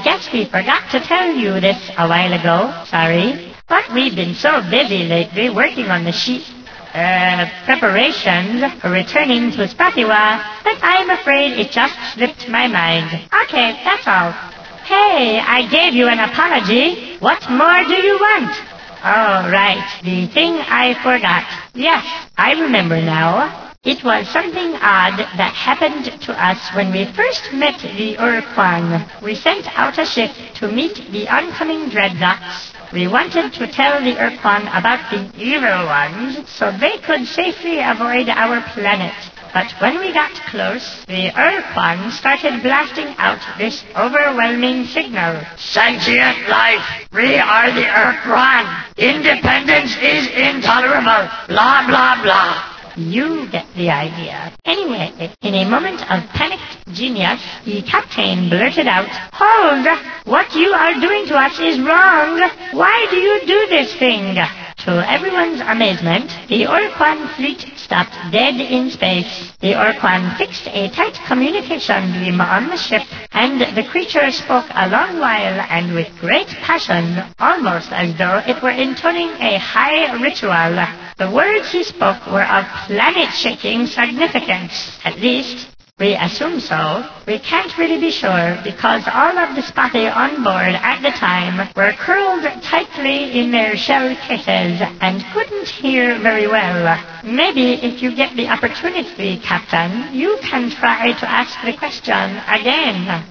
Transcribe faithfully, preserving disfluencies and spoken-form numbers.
guess we forgot to tell you this a while ago. Sorry. But we've been so busy lately working on the sheep uh, preparations for returning to Sprathiwa that I'm afraid it just slipped my mind. Okay, that's all. Hey, I gave you an apology. What more do you want? Oh, right. The thing I forgot. Yes, I remember now. It was something odd that happened to us when we first met the Urquan. We sent out a ship to meet the oncoming dreadnoughts. We wanted to tell the Urquan about the evil ones so they could safely avoid our planet. But when we got close, the Urquan started blasting out this overwhelming signal. Sentient life! We are the Urquan! Independence is intolerable! Blah, blah, blah! You get the idea. Anyway, in a moment of panicked genius, the captain blurted out, "Hold! What you are doing to us is wrong! Why do you do this thing?" To everyone's amazement, the Urquan fleet stopped dead in space. The Urquan fixed a tight communication beam on the ship, and the creature spoke a long while and with great passion, almost as though it were intoning a high ritual. The words he spoke were of planet-shaking significance. At least, we assume so. We can't really be sure because all of the Spathi on board at the time were curled tightly in their shell cases and couldn't hear very well. Maybe if you get the opportunity, Captain, you can try to ask the question again.